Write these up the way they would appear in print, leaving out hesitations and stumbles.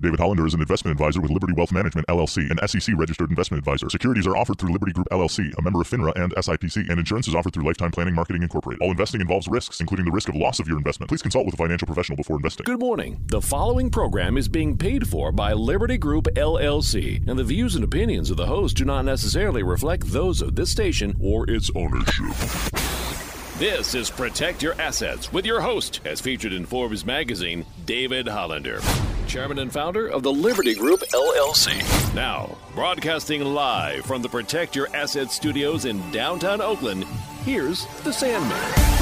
David Hollander is an investment advisor with Liberty Wealth Management, LLC, an SEC-registered investment advisor. Securities are offered through Liberty Group, LLC, a member of FINRA and SIPC, and insurance is offered through Lifetime Planning Marketing Incorporated. All investing involves risks, including the risk of loss of your investment. Please consult with a financial professional before investing. Good morning. The following program is being paid for by Liberty Group, LLC, and the views and opinions of the host do not necessarily reflect those of this station or its ownership. This is Protect Your Assets with your host, as featured in Forbes magazine, David Hollander, chairman and founder of the Liberty Group, LLC. Now, broadcasting live from the Protect Your Assets studios in downtown Oakland, here's the Sandman.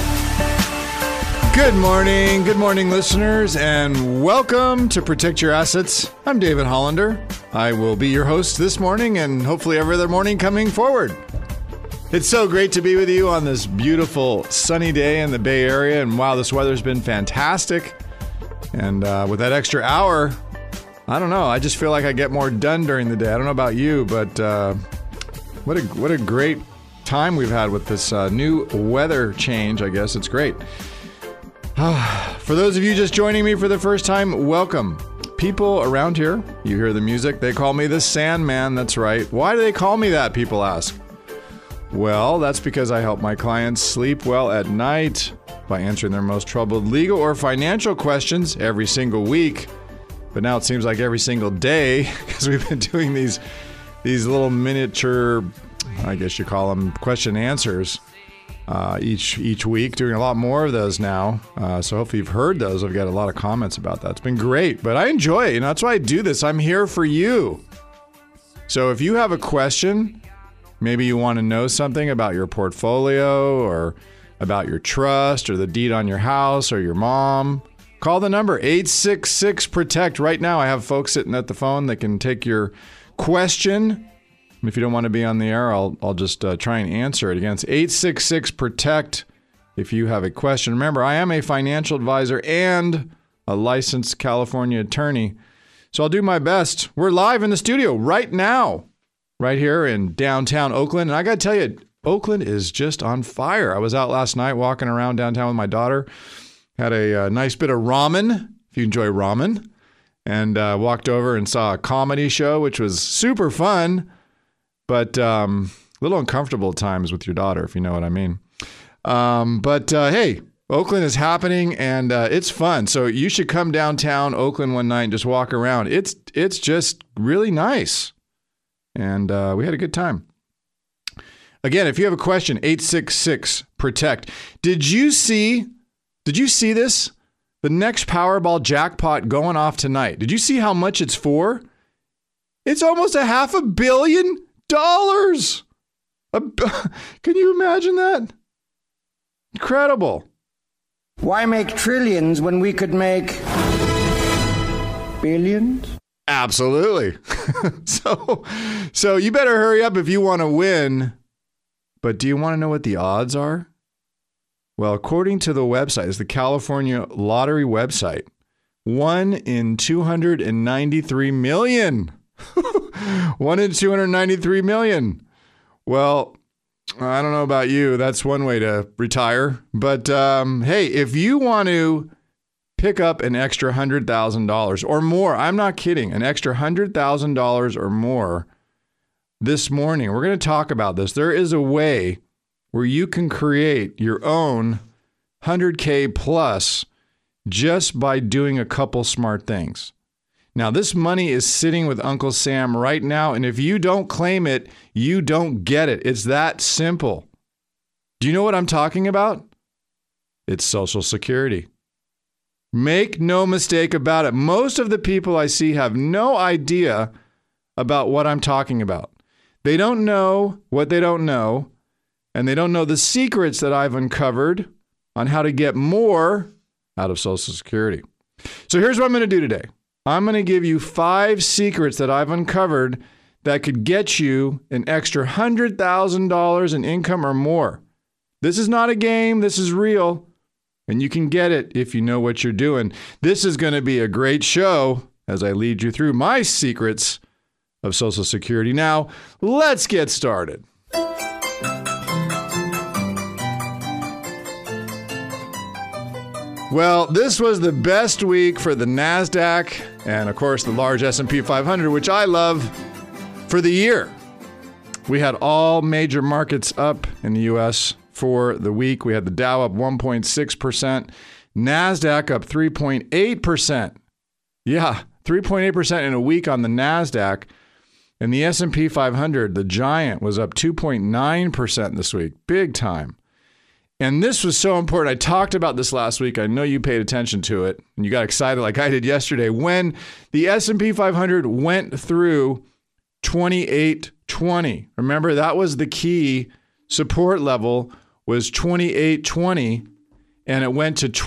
Good morning, listeners, and welcome to Protect Your Assets. I'm David Hollander. I will be your host this morning and hopefully every other morning coming forward. It's so great to be with you on this beautiful sunny day in the Bay Area, and wow, this weather's been fantastic. And with that extra hour, I don't know, I just feel like I get more done during the day. I don't know about you, but what a great time we've had with this new weather change, I guess. It's great. For those of you just joining me for the first time, welcome. People around here, you hear the music, they call me the Sandman, that's right. Why do they call me that, people ask? Well, that's because I help my clients sleep well at night by answering their most troubled legal or financial questions every single week. But now it seems like every single day, because we've been doing these little miniature, I guess you call them, question and answers each week, doing a lot more of those now. So hopefully you've heard those. I've got a lot of comments about that. It's been great, but I enjoy it. That's why I do this. I'm here for you. So if you have a question, maybe you want to know something about your portfolio or about your trust or the deed on your house or your mom, call the number 866-PROTECT. Right now I have folks sitting at the phone that can take your question. If you don't want to be on the air, I'll just try and answer it. Again, it's 866-PROTECT if you have a question. Remember, I am a financial advisor and a licensed California attorney, so I'll do my best. We're live in the studio right now, right here in downtown Oakland. And I got to tell you, Oakland is just on fire. I was out last night walking around downtown with my daughter. Had a nice bit of ramen, if you enjoy ramen. And walked over and saw a comedy show, which was super fun, but a little uncomfortable at times with your daughter, if you know what I mean. But hey, Oakland is happening, and it's fun. So you should come downtown Oakland one night and just walk around. It's just really nice. And we had a good time. Again, if you have a question, 866-PROTECT. Did you see this? The next Powerball jackpot going off tonight. Did you see how much it's for? It's almost $500 million. Can you imagine that? Incredible. Why make trillions when we could make billions? Absolutely. So you better hurry up if you want to win. But do you want to know what the odds are? Well, according to the website, it's the California Lottery website, 1 in 293 million. 1 in 293 million. Well, I don't know about you. That's one way to retire. But hey, if you want to pick up an extra $100,000 or more, I'm not kidding, an extra $100,000 or more this morning, we're going to talk about this. There is a way where you can create your own 100K plus just by doing a couple smart things. Now, this money is sitting with Uncle Sam right now, and if you don't claim it, you don't get it. It's that simple. Do you know what I'm talking about? It's Social Security. Make no mistake about it. Most of the people I see have no idea about what I'm talking about. They don't know what they don't know, and they don't know the secrets that I've uncovered on how to get more out of Social Security. So here's what I'm going to do today. I'm going to give you 5 secrets that I've uncovered that could get you an extra $100,000 in income or more. This is not a game. This is real. And you can get it if you know what you're doing. This is going to be a great show as I lead you through my secrets of Social Security. Now, let's get started. Well, this was the best week for the NASDAQ and, of course, the large S&P 500, which I love, for the year. We had all major markets up in the U.S. for the week. We had the Dow up 1.6%, NASDAQ up 3.8%. Yeah, 3.8% in a week on the NASDAQ. And the S&P 500, the giant, was up 2.9% this week. Big time. And this was so important. I talked about this last week. I know you paid attention to it, and you got excited like I did yesterday when the S&P 500 went through 2820. Remember, that was the key support level, was 2820, and it went to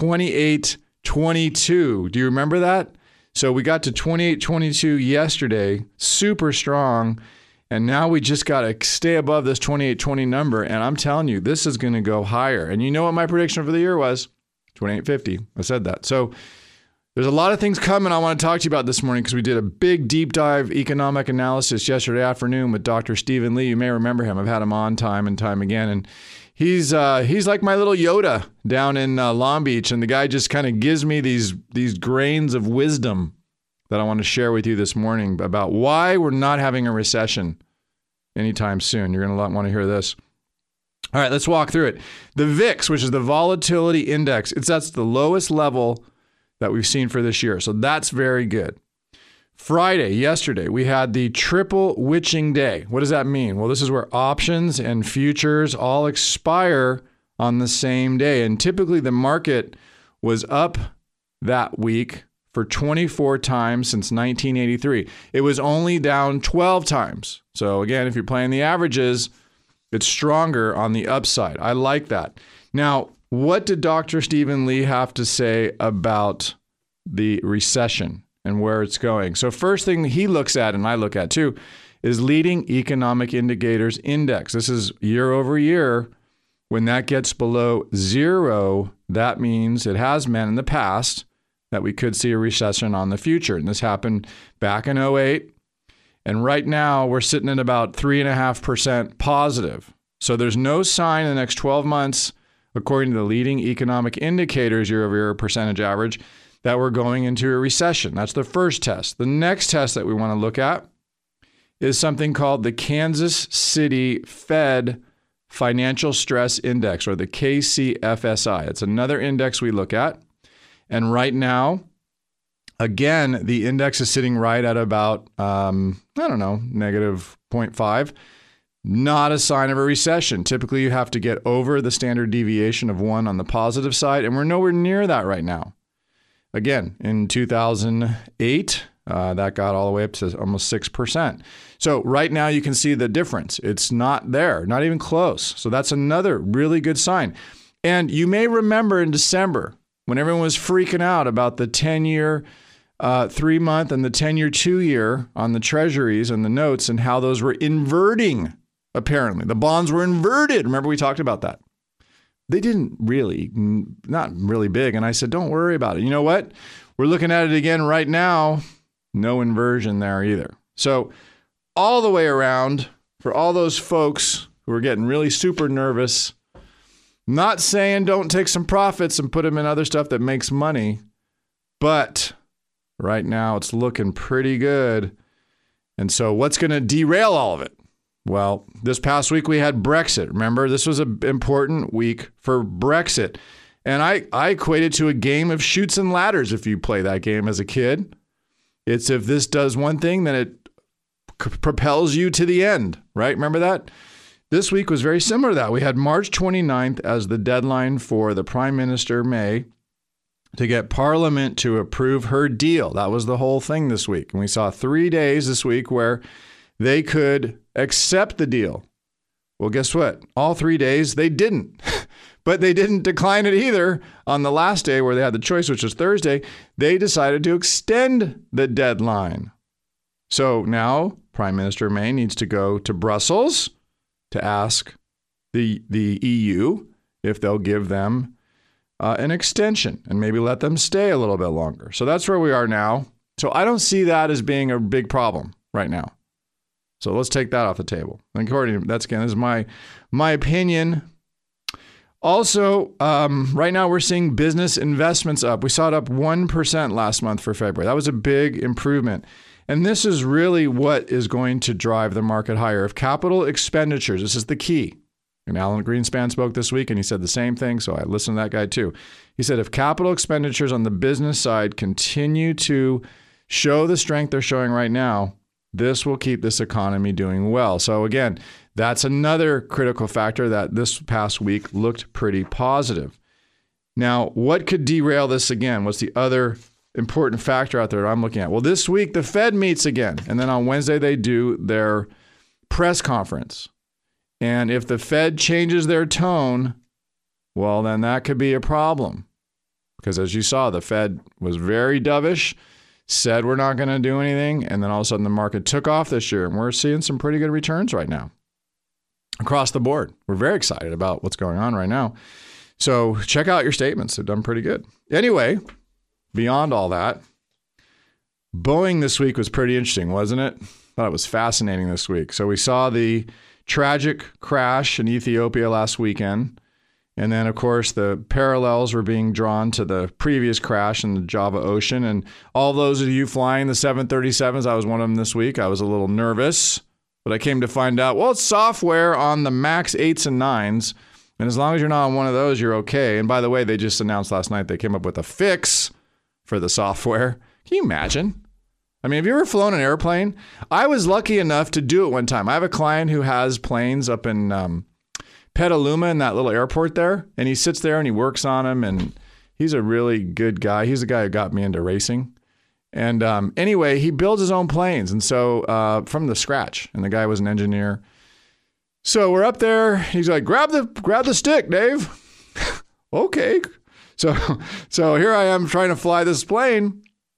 2822. Do you remember that? So we got to 2822 yesterday, super strong. And now we just got to stay above this 2820 number. And I'm telling you, this is going to go higher. And you know what my prediction for the year was? 2850. I said that. So there's a lot of things coming I want to talk to you about this morning because we did a big deep dive economic analysis yesterday afternoon with Dr. Stephen Lee. You may remember him. I've had him on time and time again. And he's like my little Yoda down in Long Beach. And the guy just kind of gives me these grains of wisdom that I want to share with you this morning about why we're not having a recession anytime soon. You're going to want to hear this. All right, let's walk through it. The VIX, which is the volatility index, that's the lowest level that we've seen for this year. So that's very good. Friday, yesterday, we had the triple witching day. What does that mean? Well, this is where options and futures all expire on the same day. And typically the market was up that week for 24 times since 1983. It was only down 12 times. So again, if you're playing the averages, it's stronger on the upside. I like that. Now, what did Dr. Stephen Lee have to say about the recession and where it's going? So first thing he looks at, and I look at too, is leading economic indicators index. This is year over year. When that gets below 0, that means it has meant in the past that we could see a recession on the future. And this happened back in 2008. And right now we're sitting at about 3.5% positive. So there's no sign in the next 12 months, according to the leading economic indicators year-over-year percentage average, that we're going into a recession. That's the first test. The next test that we want to look at is something called the Kansas City Fed Financial Stress Index, or the KCFSI. It's another index we look at. And right now, again, the index is sitting right at about, negative 0.5. Not a sign of a recession. Typically, you have to get over the standard deviation of 1 on the positive side, and we're nowhere near that right now. Again, in 2008, that got all the way up to almost 6%. So right now, you can see the difference. It's not there, not even close. So that's another really good sign. And you may remember in December, when everyone was freaking out about the 10-year 3-month and the 10-year 2-year on the treasuries and the notes and how those were inverting, apparently. The bonds were inverted. Remember, we talked about that. They didn't really, not really big. And I said, don't worry about it. You know what? We're looking at it again right now. No inversion there either. So all the way around, for all those folks who are getting really super nervous, not saying don't take some profits and put them in other stuff that makes money, but right now it's looking pretty good. And so what's going to derail all of it? Well, this past week we had Brexit. Remember, this was an important week for Brexit. And I equate it to a game of chutes and ladders if you play that game as a kid. It's if this does one thing, then it propels you to the end, right? Remember that? This week was very similar to that. We had March 29th as the deadline for the Prime Minister, May, to get Parliament to approve her deal. That was the whole thing this week. And we saw 3 days this week where they could accept the deal. Well, guess what? All 3 days, they didn't. But they didn't decline it either. On the last day where they had the choice, which was Thursday, they decided to extend the deadline. So now Prime Minister May needs to go to Brussels to ask the EU if they'll give them an extension and maybe let them stay a little bit longer. So that's where we are now. So I don't see that as being a big problem right now. So let's take that off the table. And according to, that's again, this is my opinion. Also, right now we're seeing business investments up. We saw it up 1% last month for February. That was a big improvement. And this is really what is going to drive the market higher. If capital expenditures, this is the key. And Alan Greenspan spoke this week and he said the same thing. So I listened to that guy too. He said, if capital expenditures on the business side continue to show the strength they're showing right now, this will keep this economy doing well. So again, that's another critical factor that this past week looked pretty positive. Now, what could derail this again? What's the other important factor out there I'm looking at? Well, this week, the Fed meets again. And then on Wednesday, they do their press conference. And if the Fed changes their tone, well, then that could be a problem. Because as you saw, the Fed was very dovish, said we're not going to do anything. And then all of a sudden, the market took off this year. And we're seeing some pretty good returns right now across the board. We're very excited about what's going on right now. So check out your statements. They've done pretty good. Anyway, beyond all that, Boeing this week was pretty interesting, wasn't it? I thought it was fascinating this week. So we saw the tragic crash in Ethiopia last weekend. And then, of course, the parallels were being drawn to the previous crash in the Java Ocean. And all those of you flying the 737s, I was one of them this week. I was a little nervous, but I came to find out, well, it's software on the MAX 8s and 9s. And as long as you're not on one of those, you're okay. And by the way, they just announced last night they came up with a fix for the software. Can you imagine? I mean, have you ever flown an airplane? I was lucky enough to do it one time. I have a client who has planes up in Petaluma in that little airport there. And he sits there and he works on them. And he's a really good guy. He's the guy who got me into racing. And anyway, he builds his own planes. And so from the scratch. And the guy was an engineer. So we're up there. He's like, grab the stick, Dave. Okay. So here I am trying to fly this plane.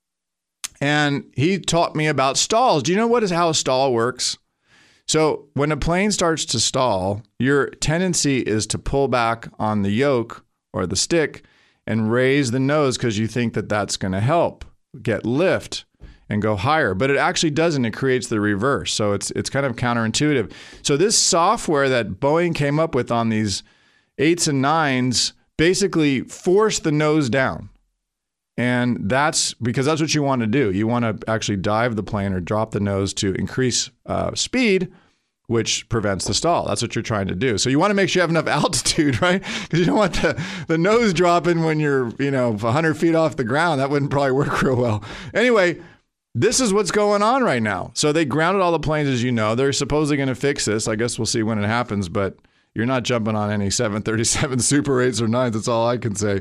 And he taught me about stalls. Do you know how a stall works? So when a plane starts to stall, your tendency is to pull back on the yoke or the stick and raise the nose because you think that that's going to help get lift and go higher. But it actually doesn't. It creates the reverse. So it's kind of counterintuitive. So this software that Boeing came up with on these 8s and 9s basically forced the nose down. And that's because that's what you want to do. You want to actually dive the plane or drop the nose to increase speed, which prevents the stall. That's what you're trying to do. So you want to make sure you have enough altitude, right? Because you don't want the nose dropping when you're 100 feet off the ground. That wouldn't probably work real well. Anyway, this is what's going on right now. So they grounded all the planes, as you know. They're supposedly going to fix this. I guess we'll see when it happens. But you're not jumping on any 737 Super 8s or 9s. That's all I can say.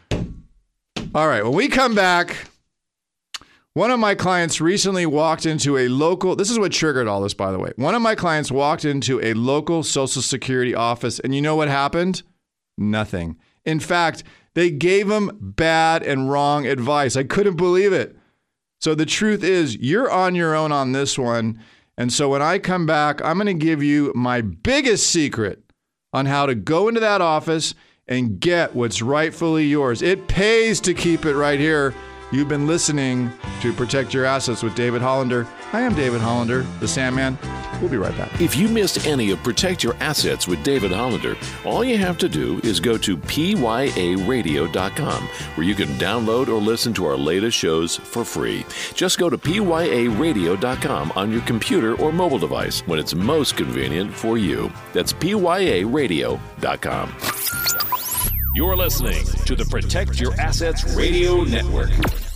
All right, when we come back, one of my clients recently walked into a local, this is what triggered all this, by the way. One of my clients walked into a local Social Security office, and you know what happened? Nothing. In fact, they gave him bad and wrong advice. I couldn't believe it. So the truth is, you're on your own on this one. And so when I come back, I'm going to give you my biggest secret on how to go into that office and get what's rightfully yours. It pays to keep it right here. You've been listening to Protect Your Assets with David Hollander. I am David Hollander, the Sandman. We'll be right back. If you missed any of Protect Your Assets with David Hollander, all you have to do is go to pyaradio.com, where you can download or listen to our latest shows for free. Just go to pyaradio.com on your computer or mobile device when it's most convenient for you. That's pyaradio.com. You're listening to the Protect Your Assets Radio Network.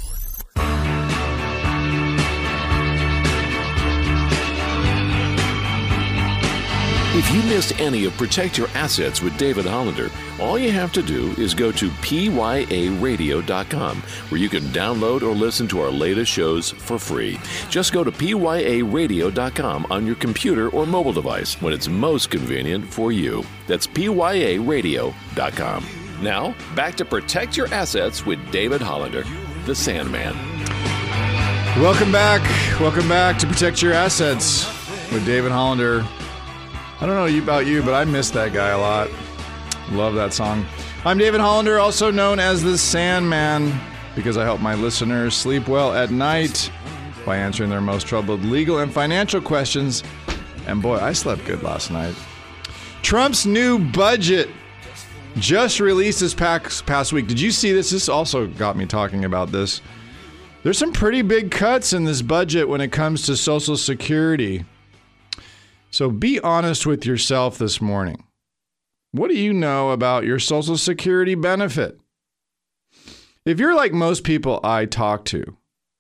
If you missed any of Protect Your Assets with David Hollander, all you have to do is go to pyaradio.com, where you can download or listen to our latest shows for free. Just go to pyaradio.com on your computer or mobile device when it's most convenient for you. That's pyaradio.com. Now, back to Protect Your Assets with David Hollander, the Sandman. Welcome back. Welcome back to Protect Your Assets with David Hollander. I don't know about you, but I miss that guy a lot. Love that song. I'm David Hollander, also known as the Sandman, because I help my listeners sleep well at night by answering their most troubled legal and financial questions. And boy, I slept good last night. Trump's new budget just released this past week. Did you see this? This also got me talking about this. There's some pretty big cuts in this budget when it comes to Social Security. So be honest with yourself this morning. What do you know about your Social Security benefit? If you're like most people I talk to,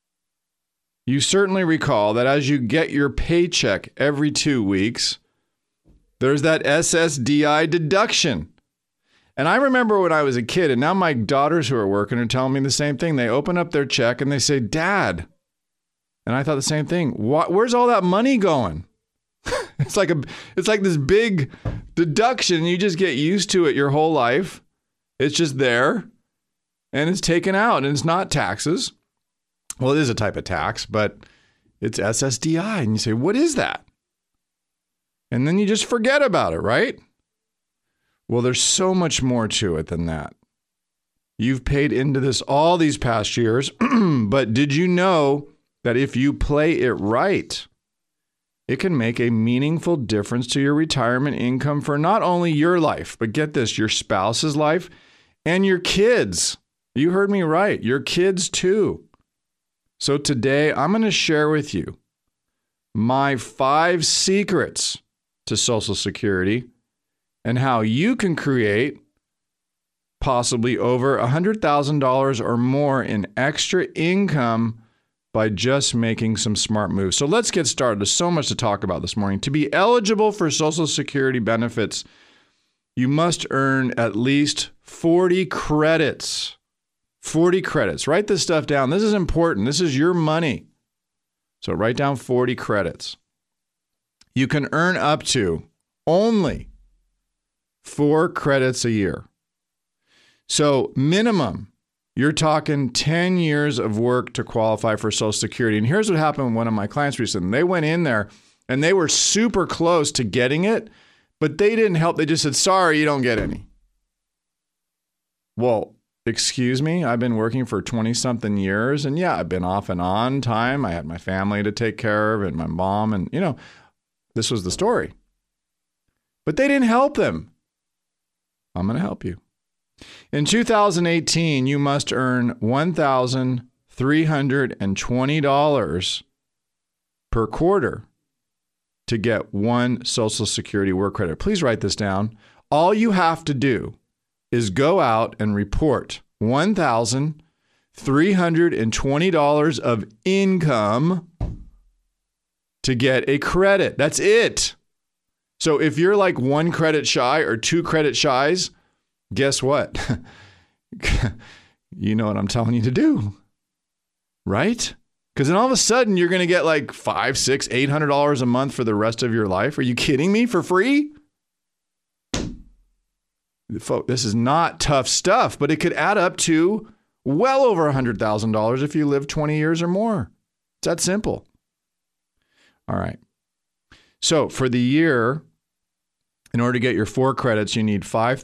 you certainly recall that as you get your paycheck every 2 weeks, there's that SSDI deduction. And I remember when I was a kid, and now my daughters who are working are telling me the same thing. They open up their check and they say, Dad. And I thought the same thing. Where's all that money going? It's like this big deduction. You just get used to it your whole life. It's just there and it's taken out and it's not taxes. Well, it is a type of tax, but it's SSDI. And you say, what is that? And then you just forget about it, right? Well, there's so much more to it than that. You've paid into this all these past years, but did you know that if you play it right, it can make a meaningful difference to your retirement income for not only your life, but get this, your spouse's life and your kids. You heard me right, your kids too. So today I'm going to share with you my 5 secrets to Social Security and how you can create possibly over $100,000 or more in extra income by just making some smart moves. So let's get started. There's so much to talk about this morning. To be eligible for Social Security benefits, you must earn at least 40 credits. 40 credits. Write this stuff down. This is important. This is your money. So write down 40 credits. You can earn up to only 4 credits a year. So minimum, you're talking 10 years of work to qualify for Social Security. And here's what happened with one of my clients recently. They went in there and they were super close to getting it, but they didn't help. They just said, sorry, you don't get any. Well, excuse me, I've been working for 20-something years. And yeah, I've been off and on time. I had my family to take care of and my mom. And, this was the story. But they didn't help them. I'm going to help you. In 2018, you must earn $1,320 per quarter to get 1 Social Security work credit. Please write this down. All you have to do is go out and report $1,320 of income to get a credit. That's it. So if you're like 1 credit shy or 2 credit shies, guess what? You know what I'm telling you to do, right? Because then all of a sudden you're going to get like $500, $600, $800 a month for the rest of your life. Are you kidding me? For free? Folks, this is not tough stuff, but it could add up to well over $100,000 if you live 20 years or more. It's that simple. All right. So for the year, in order to get your 4 credits, you need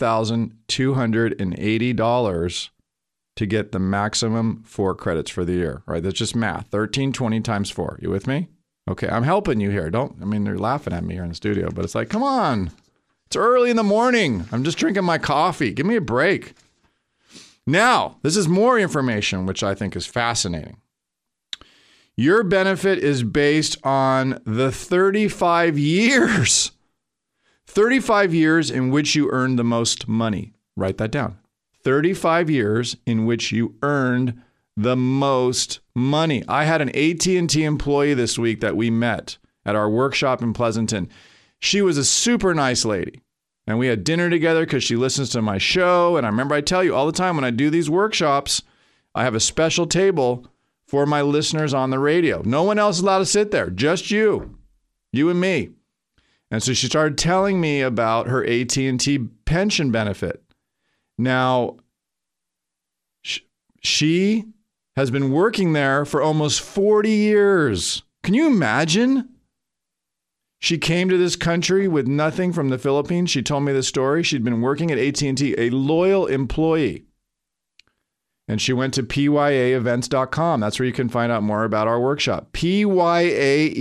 $5,280 to get the maximum 4 credits for the year, right? That's just math. 1320 times 4. You with me? Okay, I'm helping you here. They're laughing at me here in the studio, but it's like, come on. It's early in the morning. I'm just drinking my coffee. Give me a break. Now, this is more information, which I think is fascinating. Your benefit is based on the 35 years. 35 years in which you earned the most money. Write that down. 35 years in which you earned the most money. I had an AT&T employee this week that we met at our workshop in Pleasanton. She was a super nice lady. And we had dinner together because she listens to my show. And I remember I tell you all the time when I do these workshops, I have a special table for my listeners on the radio. No one else is allowed to sit there, just you and me. And so she started telling me about her AT&T pension benefit. Now, she has been working there for almost 40 years. Can you imagine? She came to this country with nothing from the Philippines. She told me this story. She'd been working at AT&T, a loyal employee. And she went to pyaevents.com. That's where you can find out more about our workshop.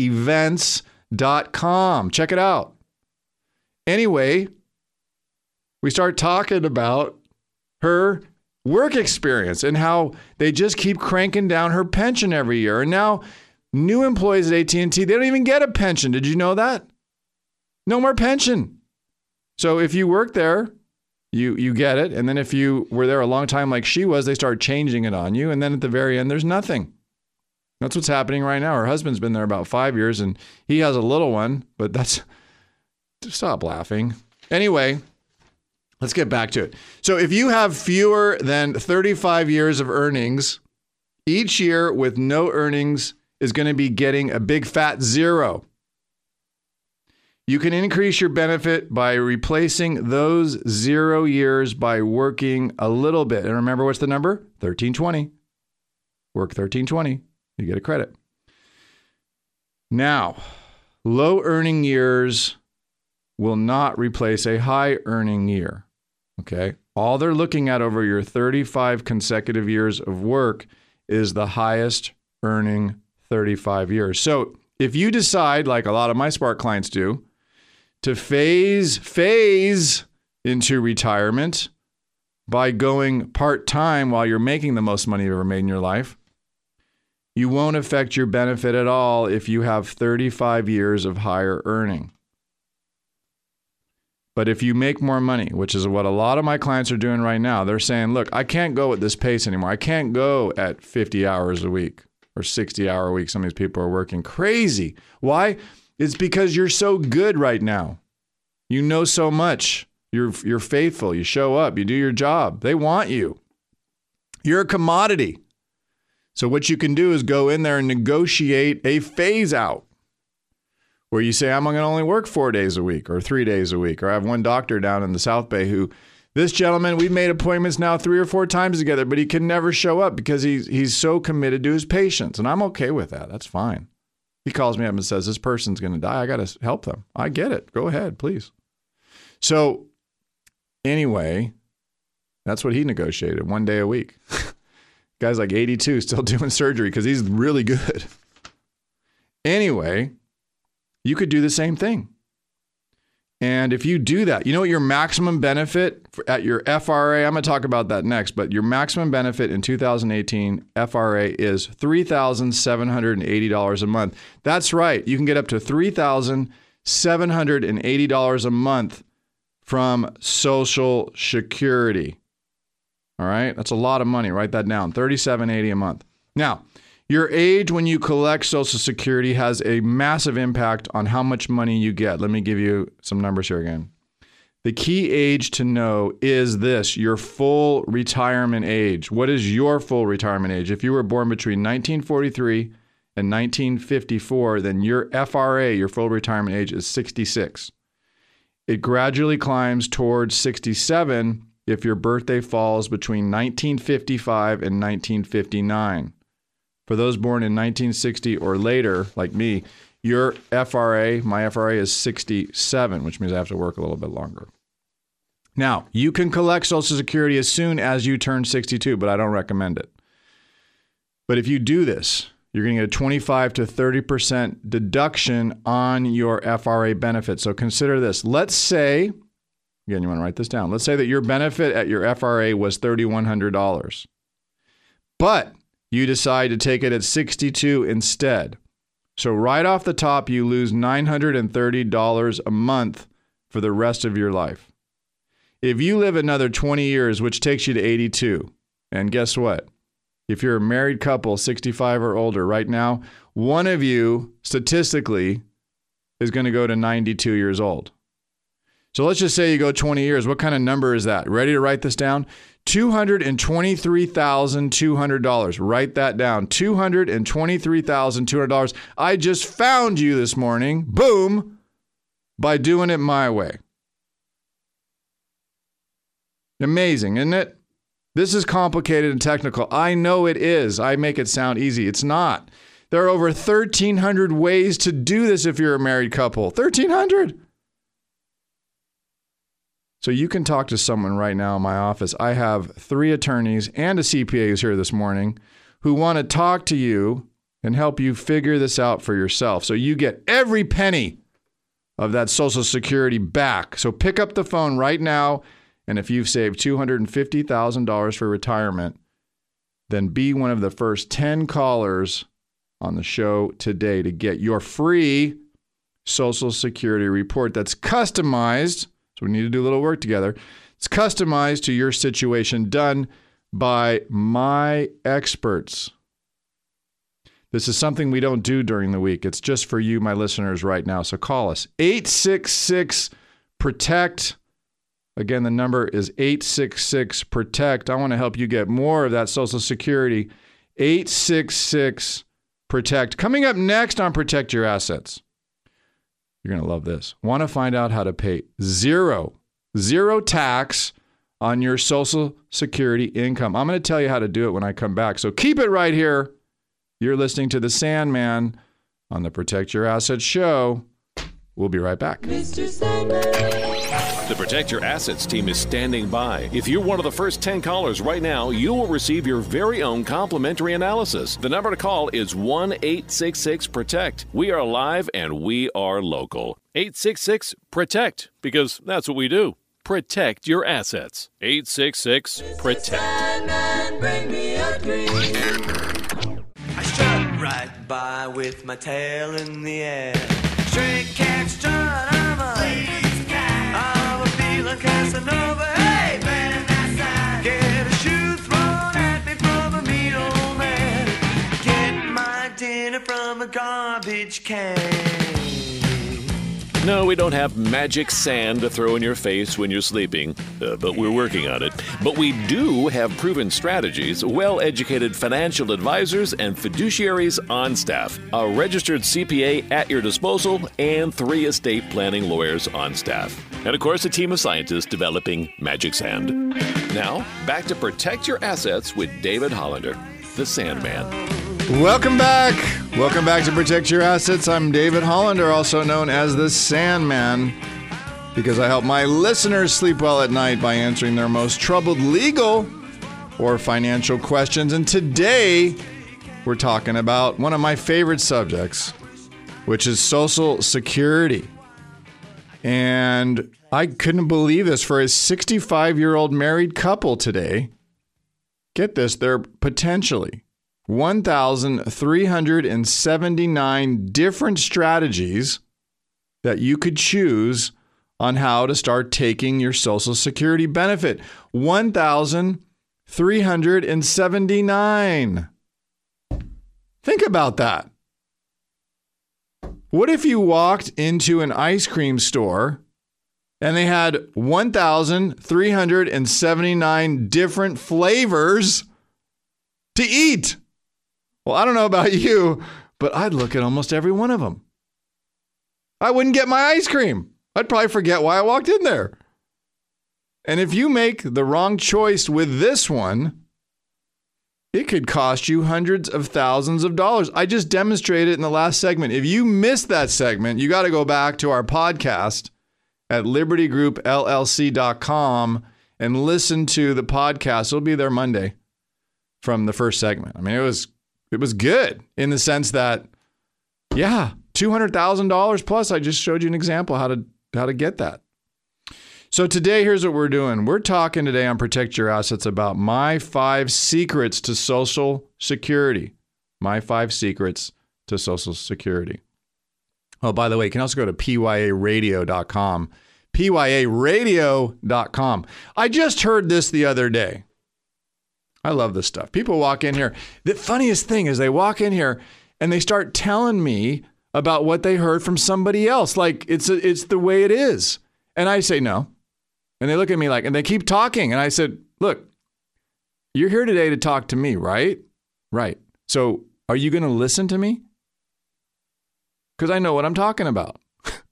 pyaevents.com. Check it out. Anyway, We start talking about her work experience and how they just keep cranking down her pension every year. And now new employees at AT&T, they don't even get a pension. Did you know that? No more pension. So if you work there, you get it. And then if you were there a long time like she was, they start changing it on you. And then at the very end, there's nothing. That's what's happening right now. Her husband's been there about 5 years and he has a little one, but that's... Stop laughing. Anyway, let's get back to it. So if you have fewer than 35 years of earnings, each year with no earnings is going to be getting a big fat zero. You can increase your benefit by replacing those 0 years by working a little bit. And remember, what's the number? 1320. Work 1320. You get a credit. Now, low earning years will not replace a high earning year. Okay. All they're looking at over your 35 consecutive years of work is the highest earning 35 years. So if you decide, like a lot of my Spark clients do, to phase into retirement by going part-time while you're making the most money you've ever made in your life, you won't affect your benefit at all if you have 35 years of higher earning. But if you make more money, which is what a lot of my clients are doing right now, they're saying, look, I can't go at this pace anymore. I can't go at 50 hours a week or 60-hour a week. Some of these people are working crazy. Why? It's because you're so good right now. You know so much. You're faithful. You show up. You do your job. They want you. You're a commodity. So what you can do is go in there and negotiate a phase out, where you say, I'm going to only work 4 days a week or 3 days a week. Or I have one doctor down in the South Bay who, this gentleman, we've made appointments now 3 or 4 times together, but he can never show up because he's so committed to his patients. And I'm okay with that. That's fine. He calls me up and says, this person's going to die. I got to help them. I get it. Go ahead, please. So anyway, that's what he negotiated, 1 day a week. Guy's like 82, still doing surgery because he's really good. Anyway, you could do the same thing. And if you do that, you know what your maximum benefit at your FRA, I'm going to talk about that next, but your maximum benefit in 2018 FRA is $3,780 a month. That's right. You can get up to $3,780 a month from Social Security. All right. That's a lot of money. Write that down. $3,780 a month. Now, your age when you collect Social Security has a massive impact on how much money you get. Let me give you some numbers here again. The key age to know is this, your full retirement age. What is your full retirement age? If you were born between 1943 and 1954, then your FRA, your full retirement age, is 66. It gradually climbs towards 67 if your birthday falls between 1955 and 1959. For those born in 1960 or later, like me, your FRA, my FRA is 67, which means I have to work a little bit longer. Now, you can collect Social Security as soon as you turn 62, but I don't recommend it. But if you do this, you're going to get a 25 to 30% deduction on your FRA benefit. So consider this. Let's say, again, you want to write this down. Let's say that your benefit at your FRA was $3,100. But you decide to take it at 62 instead. So right off the top, you lose $930 a month for the rest of your life. If you live another 20 years, which takes you to 82, and guess what? If you're a married couple, 65 or older right now, one of you statistically is going to go to 92 years old. So let's just say you go 20 years. What kind of number is that? Ready to write this down? $223,200. Write that down. $223,200. I just found you this morning, boom, by doing it my way. Amazing, isn't it? This is complicated and technical. I know it is. I make it sound easy. It's not. There are over 1,300 ways to do this if you're a married couple. 1,300. So you can talk to someone right now in my office. I have 3 attorneys and a CPA who's here this morning who want to talk to you and help you figure this out for yourself. So you get every penny of that Social Security back. So pick up the phone right now And if you've saved $250,000 for retirement, then be one of the first 10 callers on the show today to get your free Social Security report that's customized. So we need to do a little work together. It's customized to your situation, done by my experts. This is something we don't do during the week. It's just for you, my listeners, right now. So call us. 866-PROTECT. Again, the number is 866-PROTECT. I want to help you get more of that Social Security. 866-PROTECT. Coming up next on Protect Your Assets. You're going to love this. Want to find out how to pay zero tax on your Social Security income. I'm going to tell you how to do it when I come back. So keep it right here. You're listening to The Sandman on the Protect Your Assets show. We'll be right back. The Protect Your Assets team is standing by. If you're one of the first 10 callers right now, you will receive your very own complimentary analysis. The number to call is 1-866-PROTECT. We are live and we are local. 866-PROTECT, because that's what we do. Protect your assets. 866-PROTECT. I strut right by with my tail in the air. Straight cat strut, I'm a feeling Casanova. Hey, man, get a shoe thrown at me from a mean old man. Get my dinner from a garbage can. No, we don't have magic sand to throw in your face when you're sleeping, but we're working on it. But we do have proven strategies, well-educated financial advisors, and fiduciaries on staff, a registered CPA at your disposal, and 3 estate planning lawyers on staff. And of course, a team of scientists developing magic sand. Now, back to Protect Your Assets with David Hollander, the Sandman. Welcome back. Welcome back to Protect Your Assets. I'm David Hollander, also known as the Sandman, because I help my listeners sleep well at night by answering their most troubled legal or financial questions. And today, we're talking about one of my favorite subjects, which is Social Security. And I couldn't believe this. For a 65-year-old married couple today, get this, they're potentially 1,379 different strategies that you could choose on how to start taking your Social Security benefit. 1,379. Think about that. What if you walked into an ice cream store and they had 1,379 different flavors to eat? Well, I don't know about you, but I'd look at almost every one of them. I wouldn't get my ice cream. I'd probably forget why I walked in there. And if you make the wrong choice with this one, it could cost you hundreds of thousands of dollars. I just demonstrated it in the last segment. If you missed that segment, you got to go back to our podcast at libertygroupllc.com and listen to the podcast. It'll be there Monday from the first segment. I mean, it was good in the sense that, yeah, $200,000 plus. I just showed you an example how to get that. So today, here's what we're doing. We're talking today on Protect Your Assets about my 5 secrets to Social Security. My 5 secrets to Social Security. Oh, by the way, you can also go to pyaradio.com. pyaradio.com. I just heard this the other day. I love this stuff. People walk in here. The funniest thing is they walk in here and they start telling me about what they heard from somebody else. Like it's the way it is. And I say no. And they look at me like, and they keep talking. And I said, look, you're here today to talk to me, right? Right. So are you going to listen to me? Because I know what I'm talking about.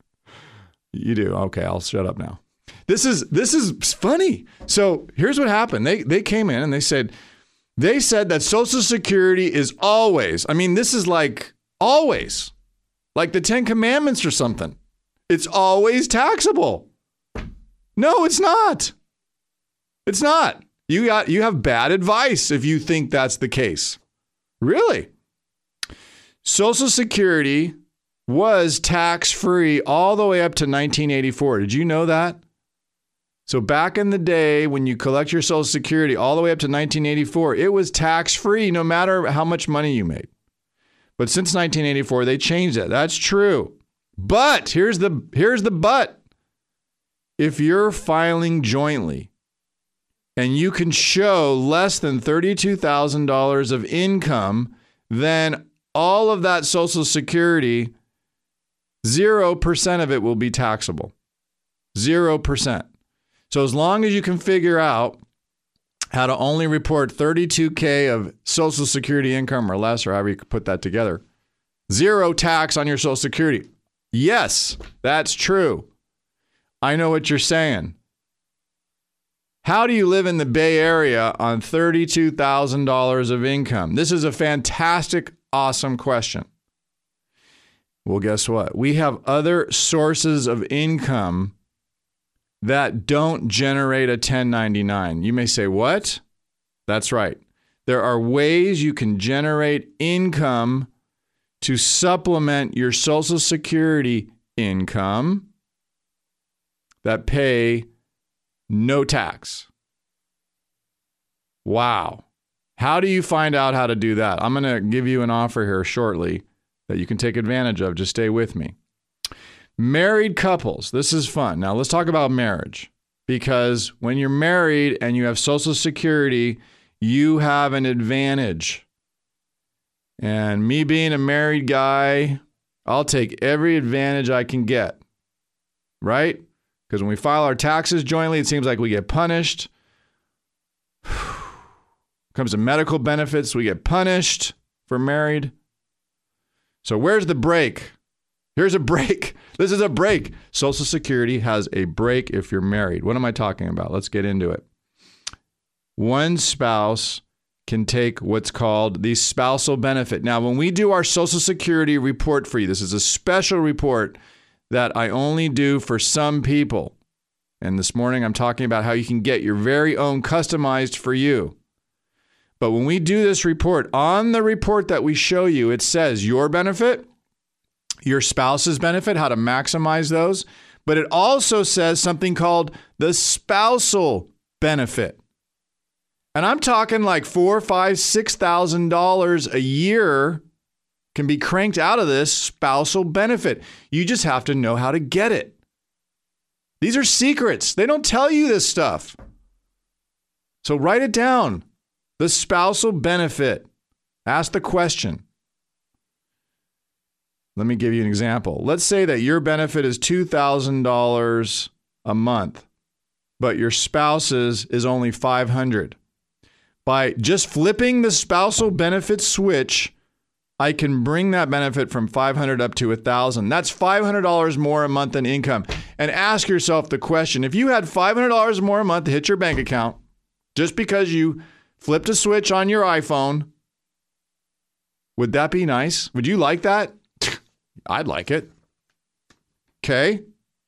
You do. Okay, I'll shut up now. This is funny. So here's what happened. They came in and they said that Social Security is always, I mean, this is like always, like the 10 Commandments or something. It's always taxable. No, it's not. It's not. You have bad advice if you think that's the case. Really? Social Security was tax-free all the way up to 1984. Did you know that? So back in the day when you collect your Social Security all the way up to 1984, it was tax-free no matter how much money you made. But since 1984, they changed it. That's true. But here's the but. If you're filing jointly and you can show less than $32,000 of income, then all of that Social Security, 0% of it will be taxable. 0%. So as long as you can figure out how to only report $32K of Social Security income or less, or however you could put that together, zero tax on your Social Security. Yes, that's true. I know what you're saying. How do you live in the Bay Area on $32,000 of income? This is a fantastic, awesome question. Well, guess what? We have other sources of income that don't generate a 1099. You may say, what? That's right. There are ways you can generate income to supplement your Social Security income that pay no tax. Wow. How do you find out how to do that? I'm going to give you an offer here shortly that you can take advantage of. Just stay with me. Married couples, this is fun. Now let's talk about marriage, because when you're married and you have Social Security, you have an advantage. And me being a married guy, I'll take every advantage I can get, right? Because when we file our taxes jointly, it seems like we get punished. Comes to medical benefits, we get punished for married. So where's the break? Here's a break. This is a break. Social Security has a break if you're married. What am I talking about? Let's get into it. One spouse can take what's called the spousal benefit. Now, when we do our Social Security report for you, this is a special report that I only do for some people. And this morning, I'm talking about how you can get your very own customized for you. But when we do this report, on the report that we show you, it says your benefit, your spouse's benefit, how to maximize those. But it also says something called the spousal benefit. And I'm talking like $4,000, $5,000, $6,000 a year can be cranked out of this spousal benefit. You just have to know how to get it. These are secrets. They don't tell you this stuff. So write it down. The spousal benefit. Ask the question. Let me give you an example. Let's say that your benefit is $2,000 a month, but your spouse's is only $500. By just flipping the spousal benefit switch, I can bring that benefit from $500 up to $1,000. That's $500 more a month in income. And ask yourself the question, if you had $500 more a month to hit your bank account, just because you flipped a switch on your iPhone, would that be nice? Would you like that? I'd like it. Okay.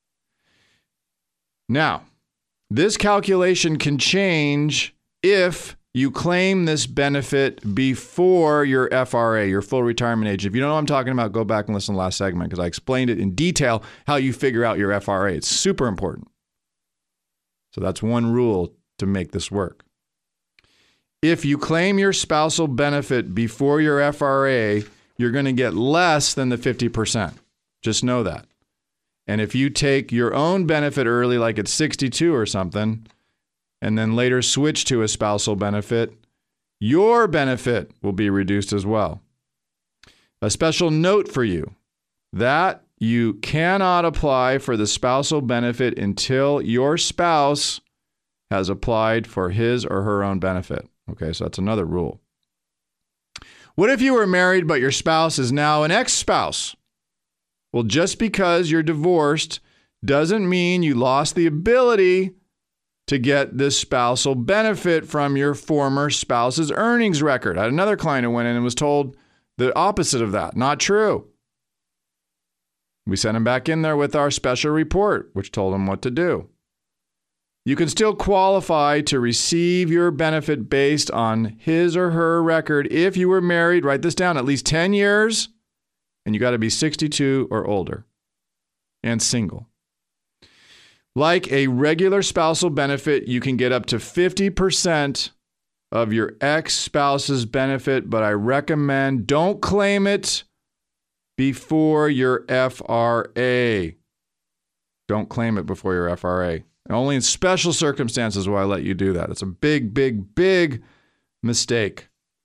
Now, this calculation can change if you claim this benefit before your FRA, your full retirement age. If you don't know what I'm talking about, go back and listen to the last segment because I explained it in detail how you figure out your FRA. It's super important. So that's one rule to make this work. If you claim your spousal benefit before your FRA, you're going to get less than the 50%. Just know that. And if you take your own benefit early, like at 62 or something, and then later switch to a spousal benefit, your benefit will be reduced as well. A special note for you, that you cannot apply for the spousal benefit until your spouse has applied for his or her own benefit. Okay, so that's another rule. What if you were married, but your spouse is now an ex-spouse? Well, just because you're divorced doesn't mean you lost the ability to get this spousal benefit from your former spouse's earnings record. I had another client who went in and was told the opposite of that. Not true. We sent him back in there with our special report, which told him what to do. You can still qualify to receive your benefit based on his or her record if you were married, write this down, at least 10 years, and you got to be 62 or older and single. Like a regular spousal benefit, you can get up to 50% of your ex-spouse's benefit, but I recommend don't claim it before your FRA. Don't claim it before your FRA. Only in special circumstances will I let you do that. It's a big, big, big mistake.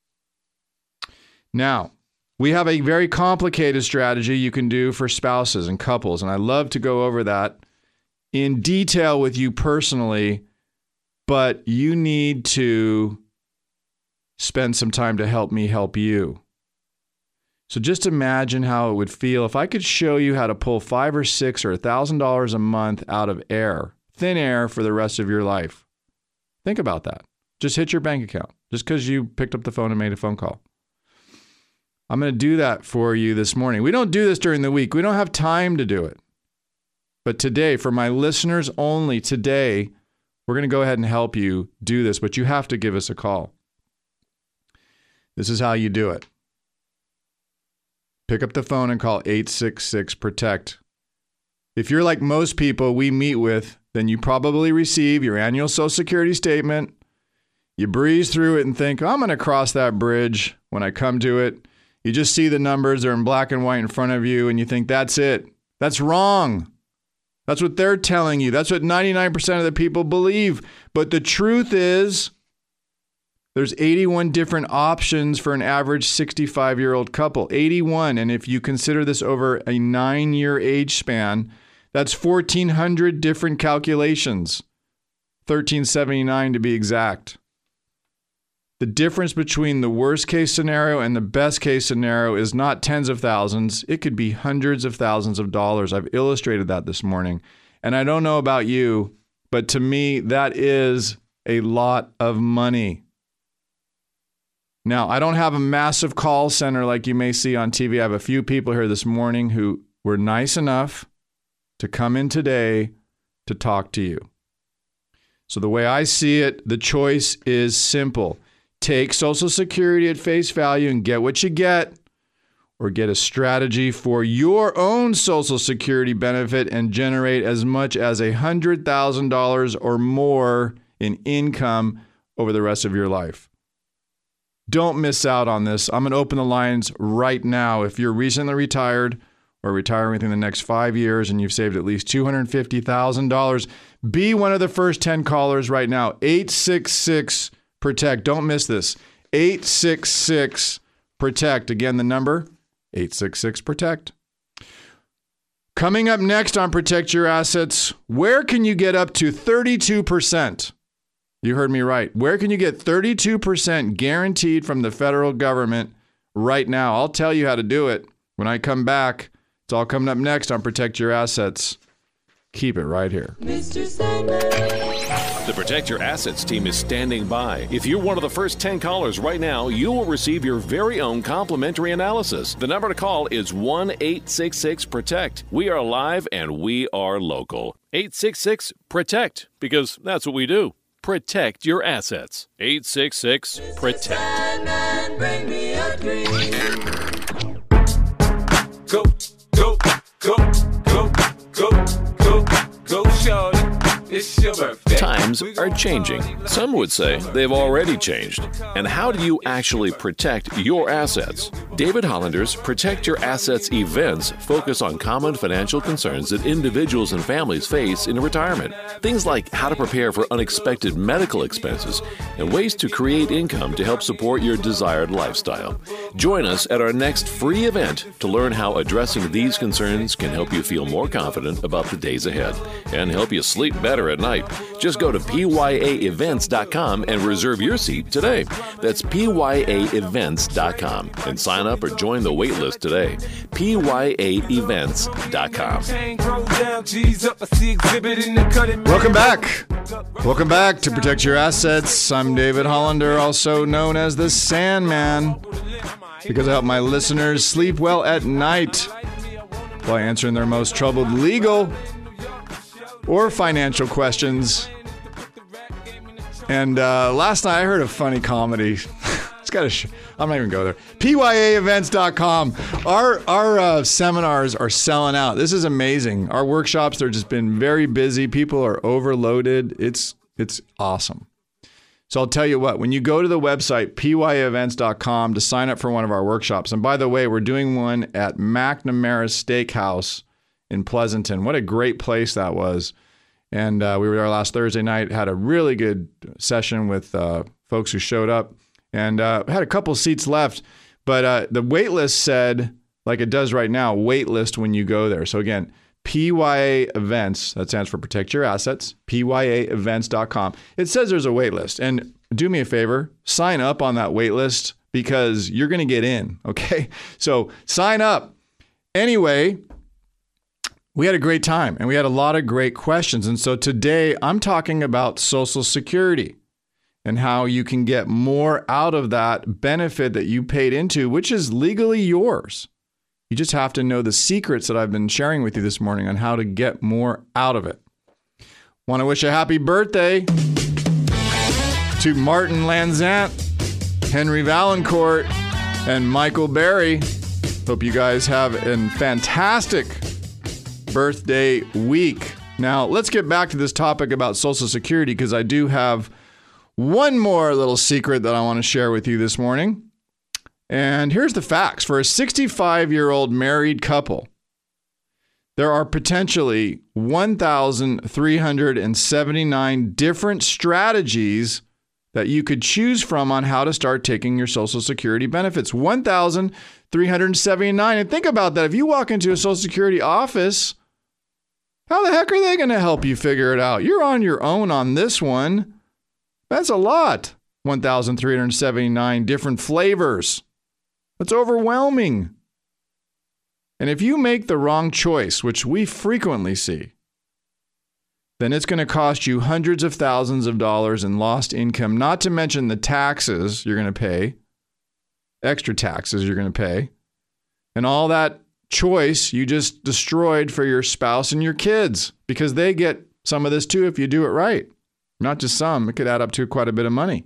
Now, we have a very complicated strategy you can do for spouses and couples, and I love to go over that in detail with you personally, but you need to spend some time to help me help you. So just imagine how it would feel if I could show you how to pull $500 or $600 or $1,000 a month out of air, thin air, for the rest of your life. Think about that. Just hit your bank account just because you picked up the phone and made a phone call. I'm going to do that for you this morning. We don't do this during the week. We don't have time to do it. But today, for my listeners only, today, we're going to go ahead and help you do this, but you have to give us a call. This is how you do it. Pick up the phone and call 866-PROTECT. If you're like most people we meet with, then you probably receive your annual Social Security statement. You breeze through it and think, I'm going to cross that bridge when I come to it. You just see the numbers, they're in black and white in front of you, and you think, that's it. That's wrong. That's what they're telling you. That's what 99% of the people believe. But the truth is, there's 81 different options for an average 65-year-old couple. 81. And if you consider this over a 9-year age span, that's 1,400 different calculations. 1,379 to be exact. The difference between the worst case scenario and the best case scenario is not tens of thousands. It could be hundreds of thousands of dollars. I've illustrated that this morning. And I don't know about you, but to me, that is a lot of money. Now, I don't have a massive call center like you may see on TV. I have a few people here this morning who were nice enough to come in today to talk to you. So the way I see it, the choice is simple. Take Social Security at face value and get what you get, or get a strategy for your own Social Security benefit and generate as much as $100,000 or more in income over the rest of your life. Don't miss out on this. I'm going to open the lines right now. If you're recently retired or retiring within the next 5 years and you've saved at least $250,000, be one of the first 10 callers right now. 866-PROTECT. Don't miss this. 866-PROTECT. Again, the number, 866-PROTECT. Coming up next on Protect Your Assets, where can you get up to 32%? You heard me right. Where can you get 32% guaranteed from the federal government right now? I'll tell you how to do it when I come back. It's all coming up next on Protect Your Assets. Keep it right here. Mr. Sandman. The Protect Your Assets team is standing by. If you're one of the first 10 callers right now, you will receive your very own complimentary analysis. The number to call is 1-866-PROTECT. We are live and we are local. 866-PROTECT, because that's what we do. Protect your assets. 866-PROTECT. Sandman, bring me a dream. Go, go, go, go, go, go, go, shorty. It's your birthday. Times are changing. Some would say they've already changed. And how do you actually protect your assets? David Hollander's Protect Your Assets events focus on common financial concerns that individuals and families face in retirement. Things like how to prepare for unexpected medical expenses and ways to create income to help support your desired lifestyle. Join us at our next free event to learn how addressing these concerns can help you feel more confident about the days ahead and help you sleep better at night. Just go to PYAEvents.com and reserve your seat today. That's PYAEvents.com and sign up or join the wait list today. PYAEvents.com. Welcome back. Welcome back to Protect Your Assets. I'm David Hollander, also known as the Sandman, because I help my listeners sleep well at night by answering their most troubled legal or financial questions. And last night I heard a funny comedy. This I'm not even go there. PYAevents.com. Our seminars are selling out. This is amazing. Our workshops, they're just been very busy. People are overloaded. It's awesome. So I'll tell you what, when you go to the website, PYAevents.com, to sign up for one of our workshops, and by the way, we're doing one at McNamara Steakhouse in Pleasanton. What a great place that was. And we were there last Thursday night, had a really good session with folks who showed up, and had a couple seats left. But the wait list said, like it does right now, wait list when you go there. So again, PYA Events, that stands for Protect Your Assets, PYAevents.com. It says there's a wait list. And do me a favor, sign up on that wait list because you're going to get in, okay? So sign up. Anyway, we had a great time and we had a lot of great questions. And so today I'm talking about Social Security and how you can get more out of that benefit that you paid into, which is legally yours. You just have to know the secrets that I've been sharing with you this morning on how to get more out of it. Want to wish a happy birthday to Martin Lanzant, Henry Valancourt, and Michael Berry. Hope you guys have a fantastic birthday week. Now, let's get back to this topic about Social Security because I do have one more little secret that I want to share with you this morning. And here's the facts. For a 65-year-old married couple, there are potentially 1,379 different strategies that you could choose from on how to start taking your Social Security benefits. 1,379. And think about that. If you walk into a Social Security office, how the heck are they going to help you figure it out? You're on your own on this one. That's a lot. 1,379 different flavors. That's overwhelming. And if you make the wrong choice, which we frequently see, then it's going to cost you hundreds of thousands of dollars in lost income, not to mention the taxes you're going to pay, extra taxes you're going to pay, and all that choice you just destroyed for your spouse and your kids, because they get some of this too if you do it right. Not just some, it could add up to quite a bit of money.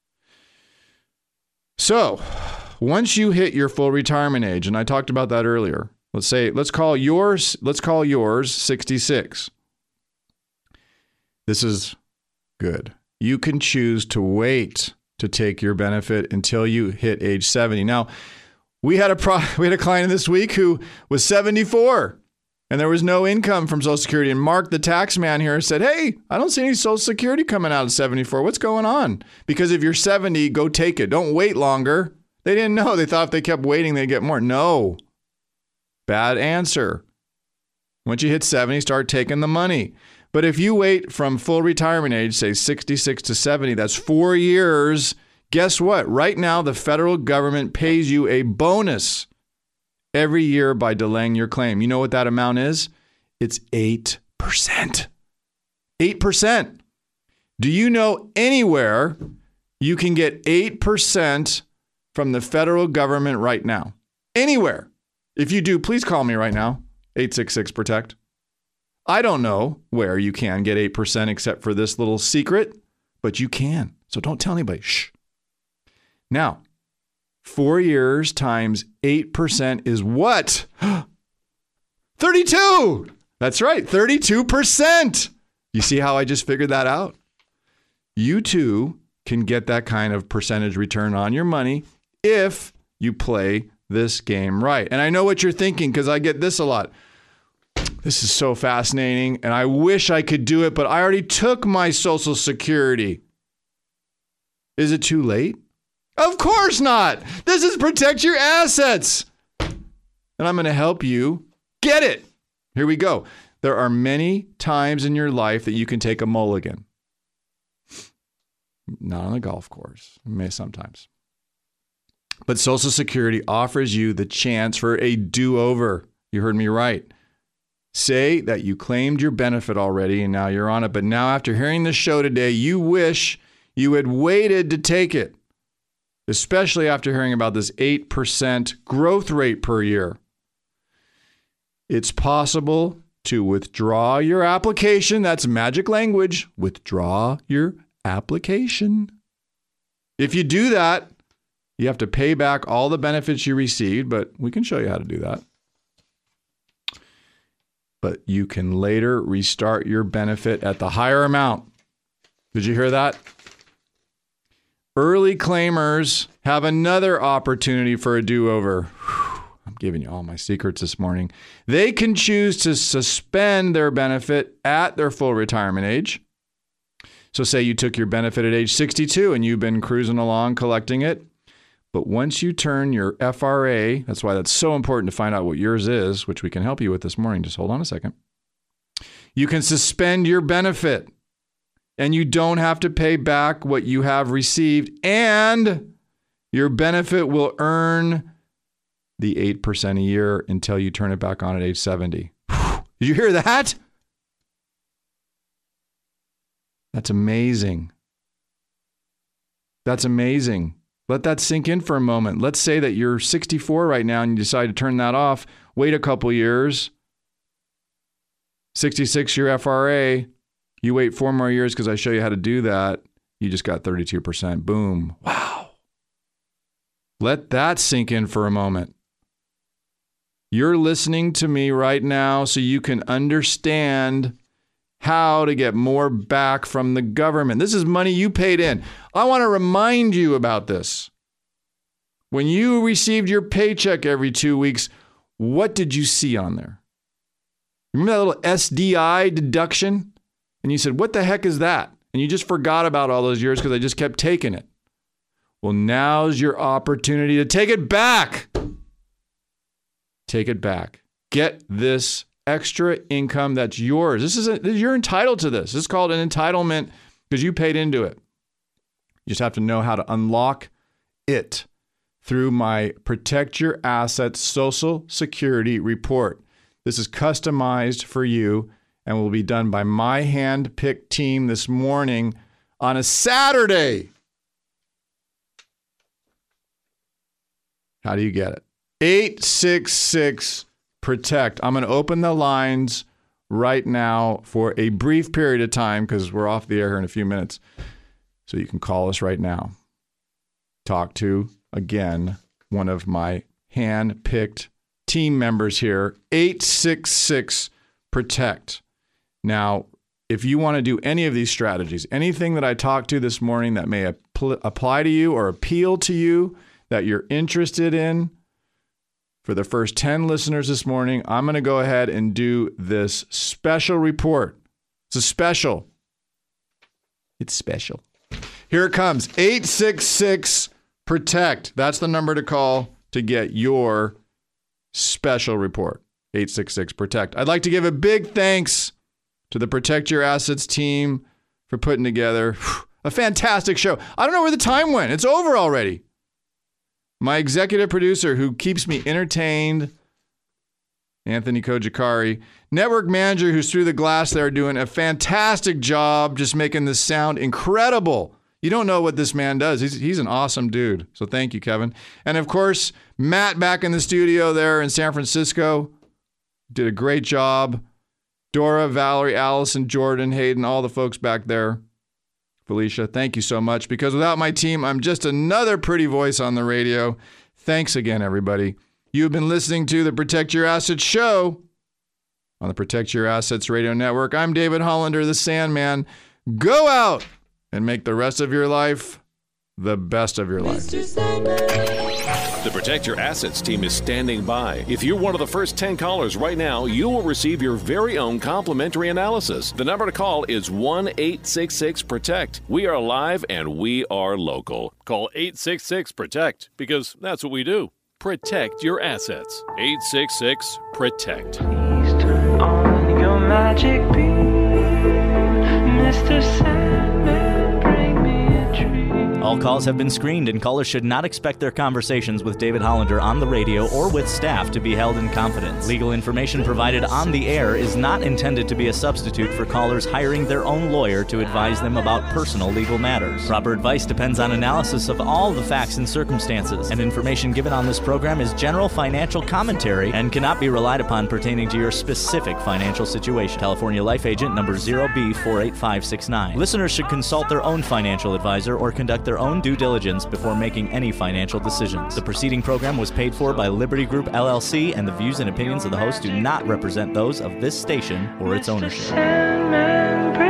So, once you hit your full retirement age, and I talked about that earlier, let's call yours 66. This is good. You can choose to wait to take your benefit until you hit age 70. Now, we had a client this week who was 74 and there was no income from Social Security. And Mark, the tax man here, said, "Hey, I don't see any Social Security coming out at 74. What's going on? Because if you're 70, go take it. Don't wait longer." They didn't know. They thought if they kept waiting, they'd get more. No. Bad answer. Once you hit 70, start taking the money. But if you wait from full retirement age, say 66 to 70, that's 4 years. Guess what? Right now, the federal government pays you a bonus every year by delaying your claim. You know what that amount is? It's 8%. 8%. Do you know anywhere you can get 8% from the federal government right now? Anywhere. If you do, please call me right now. 866-PROTECT. I don't know where you can get 8% except for this little secret, but you can. So don't tell anybody. Shh. Now, 4 years times 8% is what? 32. That's right. 32%. You see how I just figured that out? You too can get that kind of percentage return on your money if you play this game right. And I know what you're thinking because I get this a lot. This is so fascinating and I wish I could do it, but I already took my Social Security. Is it too late? Of course not. This is Protect Your Assets. And I'm going to help you get it. Here we go. There are many times in your life that you can take a mulligan. Not on a golf course. May sometimes. But Social Security offers you the chance for a do-over. You heard me right. Say that you claimed your benefit already and now you're on it. But now after hearing this show today, you wish you had waited to take it. Especially after hearing about this 8% growth rate per year. It's possible to withdraw your application. That's magic language. Withdraw your application. If you do that, You have to pay back all the benefits you received, but we can show you how to do that. But you can later restart your benefit at the higher amount. Did you hear that? Early claimers have another opportunity for a do-over. I'm giving you all my secrets this morning. They can choose to suspend their benefit at their full retirement age. So say you took your benefit at age 62 and you've been cruising along collecting it. But once you turn your FRA, that's why that's so important to find out what yours is, which we can help you with this morning. Just hold on a second. You can suspend your benefit and you don't have to pay back what you have received, and your benefit will earn the 8% a year until you turn it back on at age 70. Did you hear that? That's amazing. That's amazing. Let that sink in for a moment. Let's say that you're 64 right now and you decide to turn that off. Wait a couple years. 66 your FRA. You wait 4 more years because I show you how to do that. You just got 32%. Boom. Wow. Let that sink in for a moment. You're listening to me right now so you can understand how to get more back from the government. This is money you paid in. I want to remind you about this. When you received your paycheck every 2 weeks, what did you see on there? Remember that little SDI deduction? And you said, what the heck is that? And you just forgot about all those years because I just kept taking it. Well, now's your opportunity to take it back. Take it back. Get this extra income that's yours. You're entitled to this. This is called an entitlement because you paid into it. You just have to know how to unlock it through my Protect Your Assets Social Security report. This is customized for you and will be done by my hand-picked team this morning on a Saturday. How do you get it? 866-PROTECT. I'm going to open the lines right now for a brief period of time because we're off the air here in a few minutes. So you can call us right now. Talk to, again, one of my hand-picked team members here. 866-PROTECT. Now, if you want to do any of these strategies, anything that I talked to this morning that may apply to you or appeal to you that you're interested in, for the first 10 listeners this morning, I'm going to go ahead and do this special report. It's a special. It's special. Here it comes. 866-PROTECT. That's the number to call to get your special report. 866-PROTECT. I'd like to give a big thanks to the Protect Your Assets team for putting together a fantastic show. I don't know where the time went. It's over already. My executive producer who keeps me entertained, Anthony Kojikari. Network manager who's through the glass there doing a fantastic job just making this sound incredible. You don't know what this man does. He's an awesome dude. So thank you, Kevin. And of course, Matt back in the studio there in San Francisco. Did a great job. Dora, Valerie, Allison, Jordan, Hayden, all the folks back there. Felicia, thank you so much. Because without my team, I'm just another pretty voice on the radio. Thanks again, everybody. You've been listening to the Protect Your Assets show on the Protect Your Assets Radio Network. I'm David Hollander, the Sandman. Go out and make the rest of your life the best of your life. The Protect Your Assets team is standing by. If you're one of the first 10 callers right now, you will receive your very own complimentary analysis. The number to call is 1-866-PROTECT. We are live and we are local. Call 866-PROTECT because that's what we do. Protect your assets. 866-PROTECT. Please turn on your magic beam, Mr. Sandman, bring me a treat. All calls have been screened, and callers should not expect their conversations with David Hollander on the radio or with staff to be held in confidence. Legal information provided on the air is not intended to be a substitute for callers hiring their own lawyer to advise them about personal legal matters. Proper advice depends on analysis of all the facts and circumstances, and information given on this program is general financial commentary and cannot be relied upon pertaining to your specific financial situation. California Life Agent number 0B48569. Listeners should consult their own financial advisor or conduct their own own due diligence before making any financial decisions. The preceding program was paid for by Liberty Group LLC, and the views and opinions of the host do not represent those of this station or its ownership. Sandman,